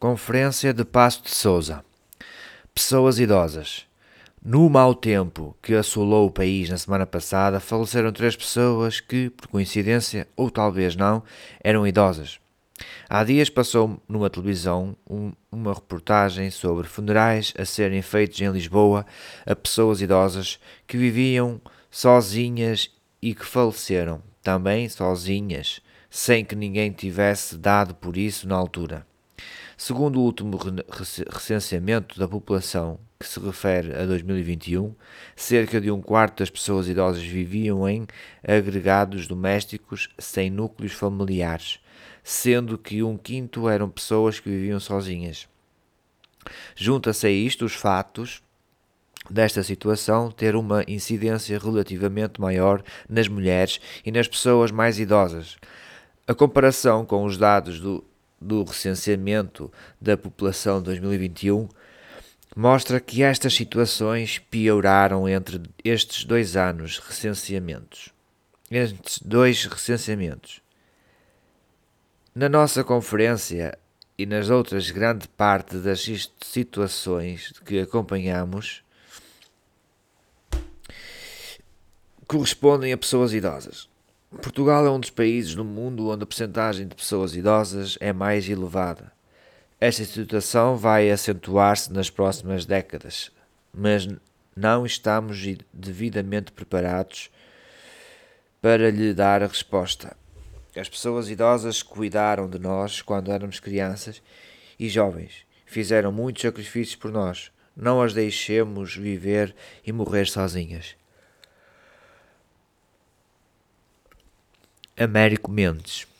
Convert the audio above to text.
Conferência de Paço de Sousa. Pessoas idosas. No mau tempo que assolou o país na semana passada, faleceram 3 pessoas que, por coincidência, ou talvez não, eram idosas. Há dias passou numa televisão uma reportagem sobre funerais a serem feitos em Lisboa a pessoas idosas que viviam sozinhas e que faleceram, também sozinhas, sem que ninguém tivesse dado por isso na altura. Segundo o último recenseamento da população, que se refere a 2021, cerca de um quarto das pessoas idosas viviam em agregados domésticos sem núcleos familiares, sendo que um quinto eram pessoas que viviam sozinhas. Junta-se a isto os fatos desta situação ter uma incidência relativamente maior nas mulheres e nas pessoas mais idosas. A comparação com os dados do recenseamento da população de 2021 mostra que estas situações pioraram entre estes dois recenseamentos. Na nossa conferência e nas outras grande parte das situações que acompanhamos correspondem a pessoas idosas. Portugal é um dos países do mundo onde a percentagem de pessoas idosas é mais elevada. Esta situação vai acentuar-se nas próximas décadas, mas não estamos devidamente preparados para lhe dar a resposta. As pessoas idosas cuidaram de nós quando éramos crianças e jovens, fizeram muitos sacrifícios por nós. Não as deixemos viver e morrer sozinhas. Américo Mendes.